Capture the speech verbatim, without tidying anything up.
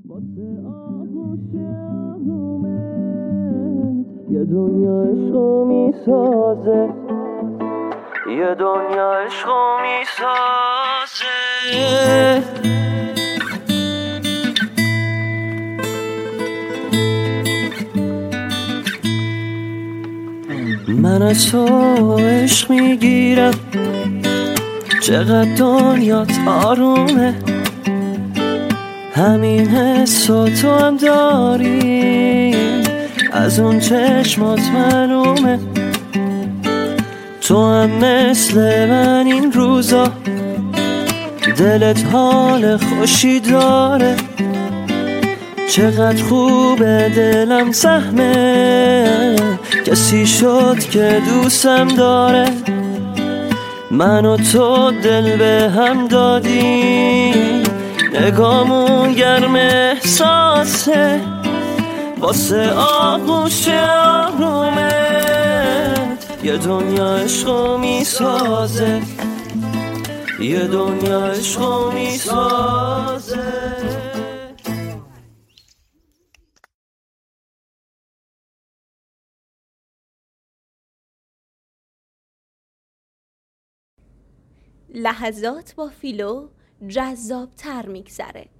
واسه آغوش آرومت یه دنیا عشقو میسازه، یه دنیا عشقو میسازه. من از تو عشق میگیرم، چقدر دنیات آرومه، همین حسو تو هم داری، از اون چشمات معلومه. تو هم مثل من این روزا، دلت حال خوشی داره، چقدر خوبه دلم سهمه، کسی شد که دوستم داره. من و تو دل به هم دادیم، نگامون گرم احساسه، واسه آغوش آرومت یه دنیا عشقو میسازه، یه دنیا عشقو میسازه. لحظات با فیلو جذاب تر میگذره.